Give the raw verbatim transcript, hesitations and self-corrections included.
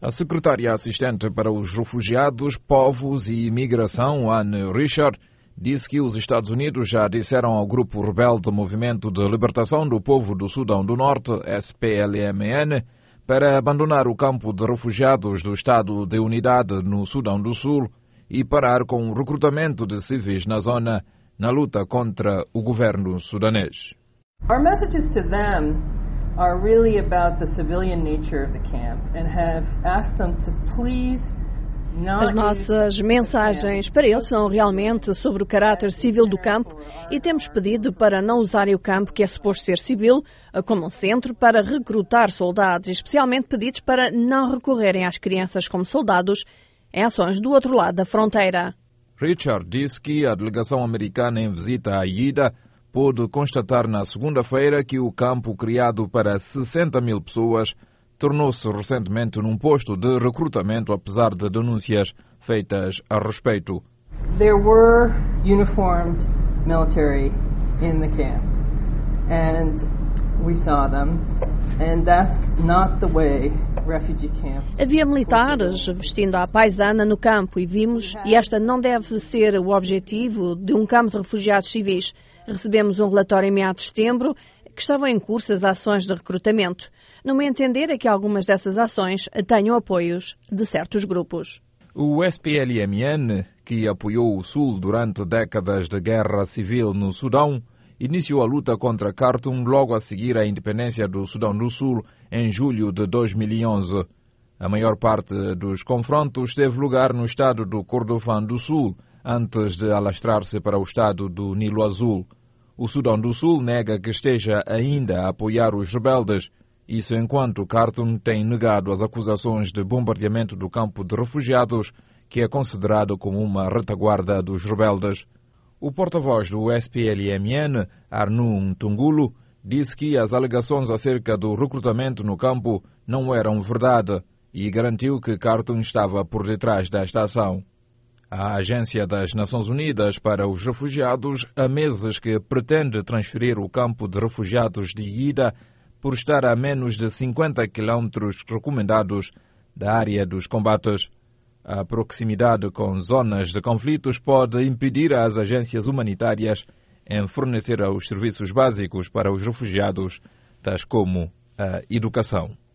A secretária assistente para os refugiados, povos e imigração, Anne Richard, disse que os Estados Unidos já disseram ao grupo rebelde Movimento de Libertação do Povo do Sudão do Norte, S P L M N, para abandonar o campo de refugiados do Estado de Unidade no Sudão do Sul e parar com o recrutamento de civis na zona na luta contra o governo sudanês. Our messages to them are really about the civilian nature of the camp and have asked them to please As nossas mensagens para eles são realmente sobre o caráter civil do campo e temos pedido para não usarem o campo, que é suposto ser civil, como um centro para recrutar soldados, especialmente pedidos para não recorrerem às crianças como soldados em ações do outro lado da fronteira. Richard disse que a delegação americana em visita à Ida pôde constatar na segunda-feira que o campo criado para sessenta mil pessoas tornou-se recentemente num posto de recrutamento, apesar de denúncias feitas a respeito. There were uniformed military in the camp, and we saw them, and that's not the way refugee camps. Havia militares vestindo à paisana no campo e vimos, e esta não deve ser o objetivo de um campo de refugiados civis. Recebemos um relatório em meados de setembro que estavam em curso as ações de recrutamento. No meu entender é que algumas dessas ações tenham apoios de certos grupos. O S P L M N, que apoiou o Sul durante décadas de guerra civil no Sudão, iniciou a luta contra Khartoum logo a seguir à independência do Sudão do Sul em julho de dois mil e onze. A maior parte dos confrontos teve lugar no estado do Kordofã do Sul, antes de alastrar-se para o estado do Nilo Azul. O Sudão do Sul nega que esteja ainda a apoiar os rebeldes, isso enquanto Khartoum tem negado as acusações de bombardeamento do campo de refugiados, que é considerado como uma retaguarda dos rebeldes. O porta-voz do S P L M N, Arnu Tungulu, disse que as alegações acerca do recrutamento no campo não eram verdade e garantiu que Khartoum estava por detrás desta ação. A Agência das Nações Unidas para os Refugiados há meses que pretende transferir o campo de refugiados de Ida por estar a menos de cinquenta quilômetros recomendados da área dos combates. A proximidade com zonas de conflitos pode impedir as agências humanitárias em fornecer os serviços básicos para os refugiados, tais como a educação.